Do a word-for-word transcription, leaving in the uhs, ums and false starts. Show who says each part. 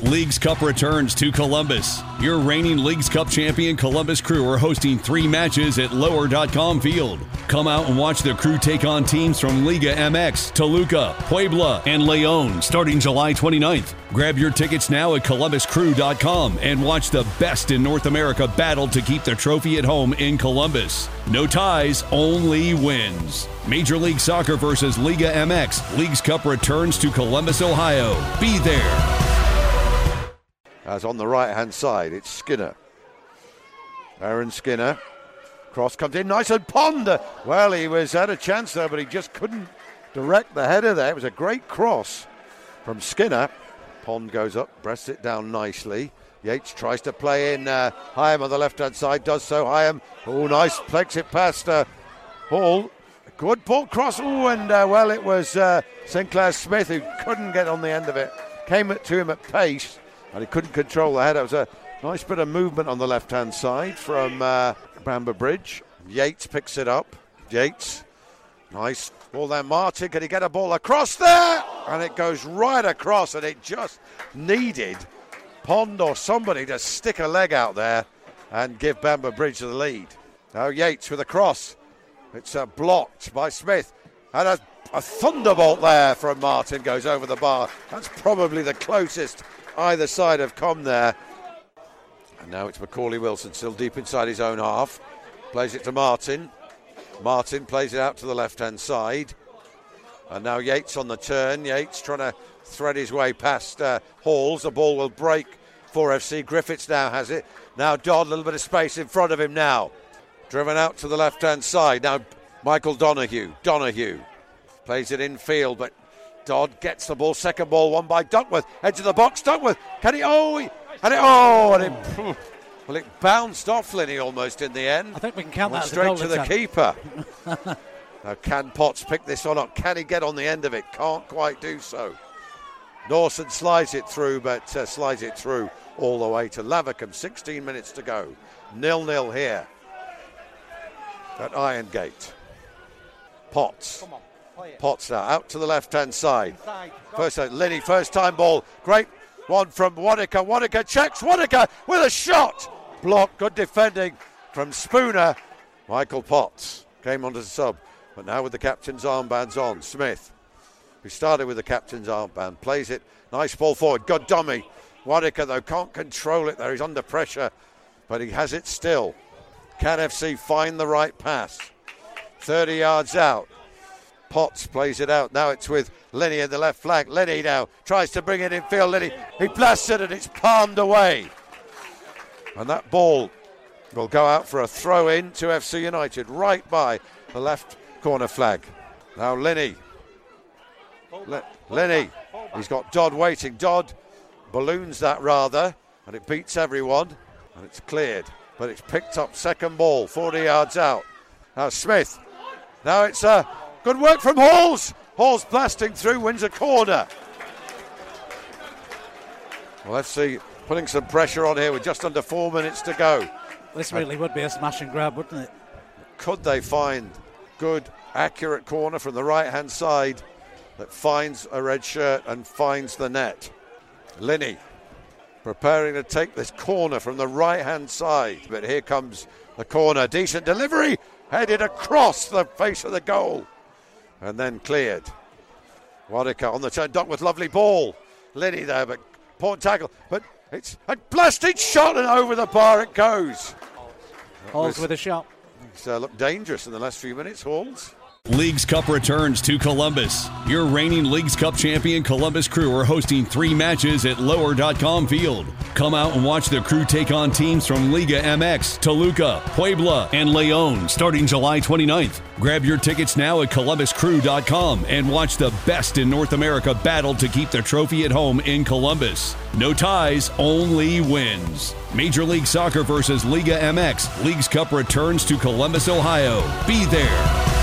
Speaker 1: Leagues Cup returns to Columbus. Your reigning Leagues Cup champion Columbus Crew are hosting three matches at lower dot com Field. Come out and watch the Crew take on teams from Liga M X, Toluca, Puebla, and León starting July twenty-ninth. Grab your tickets now at columbus crew dot com and watch the best in North America battle to keep the trophy at home in Columbus. No ties, only wins. Major League Soccer versus Liga M X. Leagues Cup returns to Columbus, Ohio. Be there.
Speaker 2: As on the right-hand side, it's Skinner. Aaron Skinner. Cross comes in, nice and Pond. Well, he was had a chance there, but he just couldn't direct the header there. It was a great cross from Skinner. Pond goes up, breasts it down nicely. Yates tries to play in. Uh, Hyam on the left-hand side does so. Hyam, oh, nice, flicks it past uh, Hall. Good ball cross. Oh, and uh, well, it was uh, Sinclair Smith who couldn't get on the end of it. Came to him at pace, and he couldn't control the header. It was a nice bit of movement on the left-hand side from uh, Bamber Bridge. Yates picks it up. Yates, nice ball there. Martin, can he get a ball across there? And it goes right across, and it just needed Pond or somebody to stick a leg out there and give Bamber Bridge the lead. Now Yates with a cross. It's uh, blocked by Smith. And a, a thunderbolt there from Martin goes over the bar. That's probably the closest either side have come there. And now it's Macaulay Wilson still deep inside his own half. Plays it to Martin. Martin plays it out to the left-hand side. And now Yates on the turn. Yates trying to thread his way past uh, Halls. The ball will break for F C. Griffiths now has it. Now Dodd, a little bit of space in front of him now. Driven out to the left-hand side. Now Michael Donoghue. Donoghue plays it infield, but Dodd gets the ball. Second ball, won by Duckworth. Edge of the box, Duckworth. Can he? Oh, he, and it, oh, and it, well, it bounced off Linney almost in the end.
Speaker 3: I think we can count that as a
Speaker 2: straight
Speaker 3: goal
Speaker 2: to the
Speaker 3: attempt.
Speaker 2: keeper. Now, can Potts pick this one up? Can he get on the end of it? Can't quite do so. Dawson slides it through, but uh, slides it through all the way to Lavercombe. sixteen minutes to go. nil-nil here at Irongate. Potts.
Speaker 3: Come on, play it.
Speaker 2: Potts now out to the left-hand side. First time, Linney, first time ball. Great one from Wanaka. Wanaka checks. Wanaka with a shot. Block. Good defending from Spooner. Michael Potts came onto the sub. But now with the captain's armbands on, Smith, who started with the captain's armband, plays it. Nice ball forward. Good dummy. Wanaka, though, can't control it there. He's under pressure, but he has it still. Can F C find the right pass? thirty yards out. Potts plays it out. Now it's with Linney in the left flank. Linney now tries to bring it in field. Linney, he blasts it and it's palmed away. And that ball will go out for a throw in to F C United right by the left corner flag. Now Linney. Le- Linney. He's got Dodd waiting. Dodd balloons that rather, and it beats everyone. And it's cleared. But it's picked up. Second ball, forty yards out. Now Smith. Now it's a uh, good work from Halls. Halls blasting through, wins a corner. Well, let's see, putting some pressure on here with just under four minutes to go.
Speaker 3: This really would be a smash and grab, wouldn't it?
Speaker 2: Could they find good, accurate corner from the right-hand side that finds a red shirt and finds the net? Linney preparing to take this corner from the right-hand side. But here comes the corner. Decent delivery. Headed across the face of the goal. And then cleared. Wanaka on the turn. Duckworth, lovely ball. Linney there, but poor tackle. But it's a blasted shot and over the bar it goes.
Speaker 3: Halls with a shot.
Speaker 2: It's uh, looked dangerous in the last few minutes, Halls.
Speaker 1: Leagues Cup returns to Columbus. Your reigning Leagues Cup champion Columbus Crew are hosting three matches at lower dot com Field. Come out and watch the Crew take on teams from Liga M X, Toluca, Puebla, and León starting July twenty-ninth. Grab your tickets now at columbus crew dot com and watch the best in North America battle to keep the trophy at home in Columbus. No ties, only wins. Major League Soccer versus Liga M X. Leagues Cup returns to Columbus, Ohio. Be there.